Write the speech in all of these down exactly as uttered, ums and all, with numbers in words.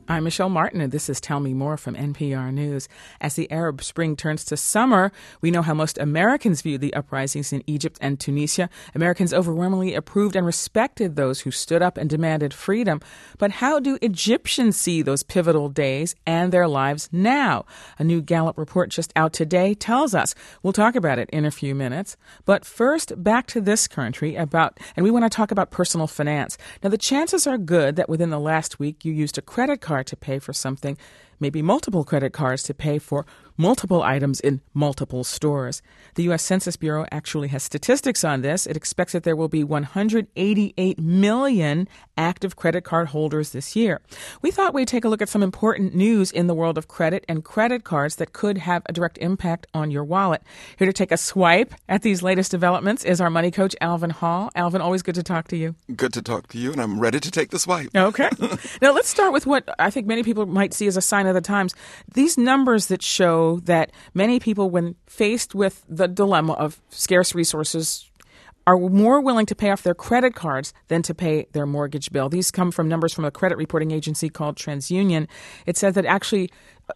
I'm Michelle Martin, and this is Tell Me More from N P R News. As the Arab Spring turns to summer, we know how most Americans viewed the uprisings in Egypt and Tunisia. Americans overwhelmingly approved and respected those who stood up and demanded freedom. But how do Egyptians see those pivotal days and their lives now? A new Gallup report just out today tells us. We'll talk about it in a few minutes. But first, back to this country about, and we want to talk about personal finance. Now, the chances are good that within the last week you used a credit card to pay for something, maybe multiple credit cards to pay for multiple items in multiple stores. The U S Census Bureau actually has statistics on this. It expects that there will be one hundred eighty-eight million active credit card holders this year. We thought we'd take a look at some important news in the world of credit and credit cards that could have a direct impact on your wallet. Here to take a swipe at these latest developments is our money coach, Alvin Hall. Alvin, always good to talk to you. Good to talk to you, and I'm ready to take the swipe. Okay. Now, let's start with what I think many people might see as a sign of the times. These numbers that show that many people, when faced with the dilemma of scarce resources, are more willing to pay off their credit cards than to pay their mortgage bill. These come from numbers from a credit reporting agency called TransUnion. It said that actually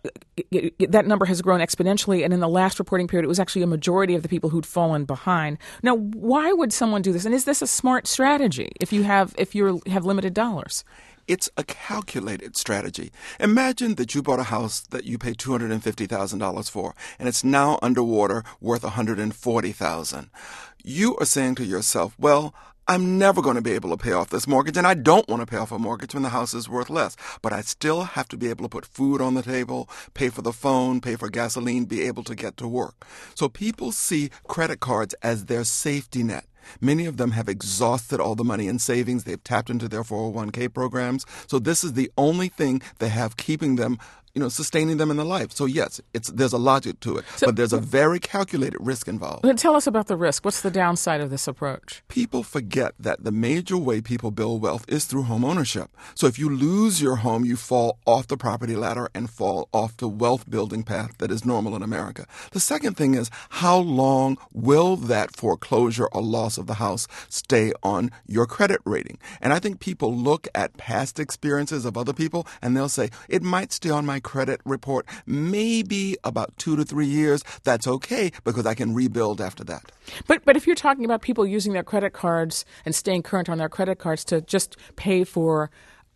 that number has grown exponentially, and in the last reporting period, it was actually a majority of the people who'd fallen behind. Now, why would someone do this? And is this a smart strategy if you have if you have limited dollars? It's a calculated strategy. Imagine that you bought a house that you paid two hundred fifty thousand dollars for, and it's now underwater worth one hundred forty thousand dollars. You are saying to yourself, well, I'm never going to be able to pay off this mortgage, and I don't want to pay off a mortgage when the house is worth less. But I still have to be able to put food on the table, pay for the phone, pay for gasoline, be able to get to work. So people see credit cards as their safety net. Many of them have exhausted all the money in savings. They've tapped into their four oh one k programs. So this is the only thing they have keeping them, you know, sustaining them in their life. So yes, it's there's a logic to it, so, but there's a very calculated risk involved. Tell us about the risk. What's the downside of this approach? People forget that the major way people build wealth is through home ownership. So if you lose your home, you fall off the property ladder and fall off the wealth building path that is normal in America. The second thing is, how long will that foreclosure or loss of the house stay on your credit rating? And I think people look at past experiences of other people and they'll say, it might stay on my credit report maybe about two to three years. That's okay because I can rebuild after that. But but if you're talking about people using their credit cards and staying current on their credit cards to just pay for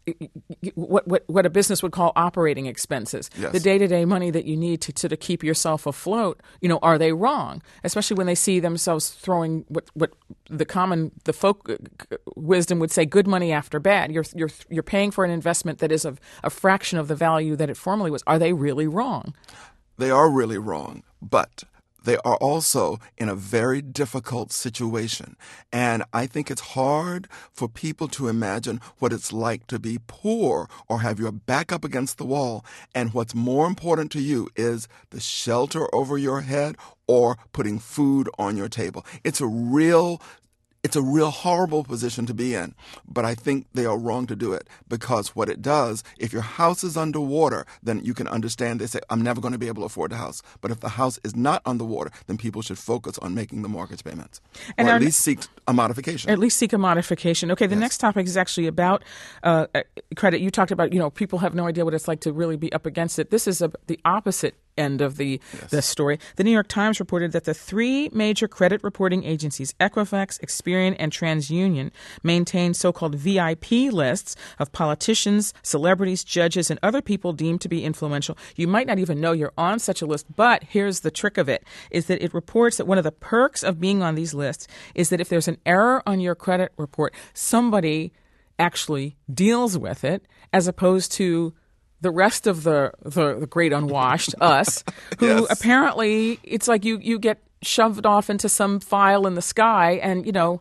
what what, what a business would call operating expenses, yes, the day-to-day money that you need to, to to keep yourself afloat, you know, are they wrong? Especially when they see themselves throwing what what the common the folk wisdom would say, good money after bad. You're you're you're paying for an investment that is of a fraction of the value that it formerly was. Are they really wrong? They are really wrong, but they are also in a very difficult situation. And I think it's hard for people to imagine what it's like to be poor or have your back up against the wall. And what's more important to you is the shelter over your head or putting food on your table. It's a real It's a real horrible position to be in, but I think they are wrong to do it because what it does, if your house is underwater, then you can understand they say, I'm never going to be able to afford a house. But if the house is not underwater, then people should focus on making the mortgage payments and or our, at least seek a modification. At least seek a modification. Okay, the yes. next topic is actually about uh, credit. You talked about, you know, people have no idea what it's like to really be up against it. This is a, the opposite end of the, yes. the story. The New York Times reported that the three major credit reporting agencies, Equifax, Experian, and TransUnion, maintain so-called V I P lists of politicians, celebrities, judges, and other people deemed to be influential. You might not even know you're on such a list, but here's the trick of it, is that it reports that one of the perks of being on these lists is that if there's an error on your credit report, somebody actually deals with it, as opposed to the rest of the, the, the great unwashed, us, who yes. apparently it's like you, you get shoved off into some file in the sky and, you know,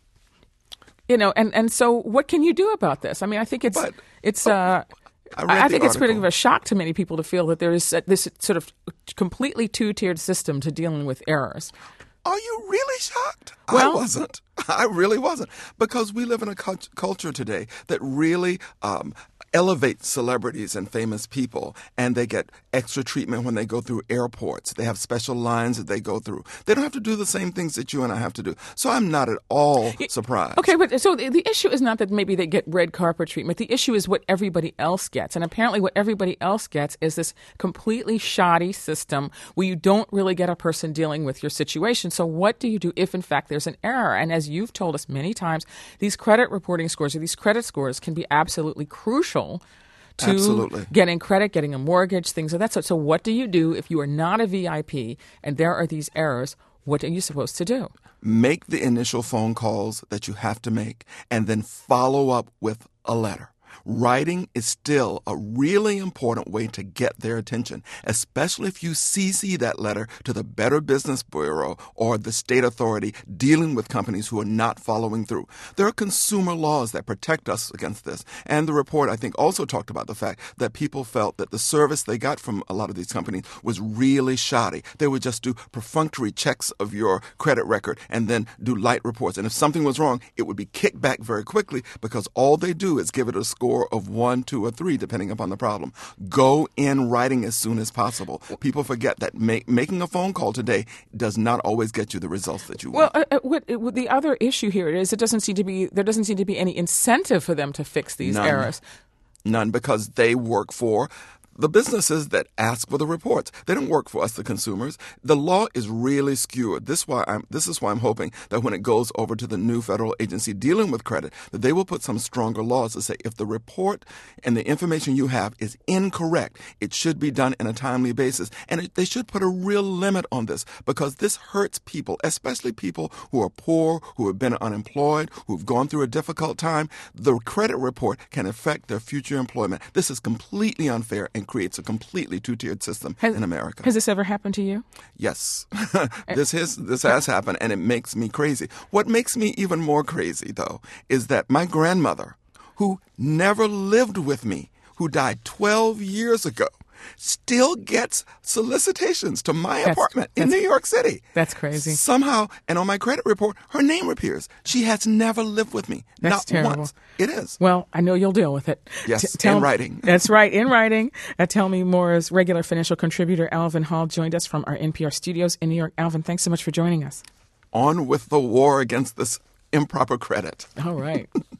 you know, and, and so what can you do about this? I mean, I think it's, but, it's, uh, I, I think it's pretty of a shock to many people to feel that there is this sort of completely two-tiered system to dealing with errors. Are you really shocked? Well, I wasn't. I really wasn't. Because we live in a cu- culture today that really um, elevate celebrities and famous people, and they get extra treatment when they go through airports. They have special lines that they go through. They don't have to do the same things that you and I have to do. So I'm not at all surprised. Okay, but so the, the issue is not that maybe they get red carpet treatment. The issue is what everybody else gets. And apparently what everybody else gets is this completely shoddy system where you don't really get a person dealing with your situation. So what do you do if, in fact, there's an error? And as you've told us many times, these credit reporting scores or these credit scores can be absolutely crucial to Absolutely. getting credit, getting a mortgage, things of that sort. So what do you do if you are not a V I P and there are these errors? What are you supposed to do? Make the initial phone calls that you have to make and then follow up with a letter. Writing is still a really important way to get their attention, especially if you C C that letter to the Better Business Bureau or the state authority dealing with companies who are not following through. There are consumer laws that protect us against this. And the report, I think, also talked about the fact that people felt that the service they got from a lot of these companies was really shoddy. They would just do perfunctory checks of your credit record and then do light reports. And if something was wrong, it would be kicked back very quickly because all they do is give it a score of one, two, or three, depending upon the problem. Go in writing as soon as possible. People forget that make, making a phone call today does not always get you the results that you well, want. Well, uh, what, uh, the other issue here is it doesn't seem to be there doesn't seem to be any incentive for them to fix these None. errors. None, because they work for the businesses that ask for the reports. They don't work for us, the consumers. The law is really skewed. This, why I'm, this is why I'm hoping that when it goes over to the new federal agency dealing with credit, that they will put some stronger laws to say if the report and the information you have is incorrect, it should be done in a timely basis. And it, they should put a real limit on this because this hurts people, especially people who are poor, who have been unemployed, who've gone through a difficult time. The credit report can affect their future employment. This is completely unfair and creates a completely two-tiered system has, in America. Has this ever happened to you? Yes. this has this has happened, and it makes me crazy. What makes me even more crazy, though, is that my grandmother, who never lived with me, who died twelve years ago, still gets solicitations to my that's, apartment in New York City. That's crazy. Somehow, and on my credit report, her name appears. She has never lived with me. That's not terrible. Once. It is. Well, I know you'll deal with it. Yes, T- tell, in writing. That's right, in writing. Uh, Tell Me More's regular financial contributor, Alvin Hall, joined us from our N P R studios in New York. Alvin, thanks so much for joining us. On with the war against this improper credit. All right.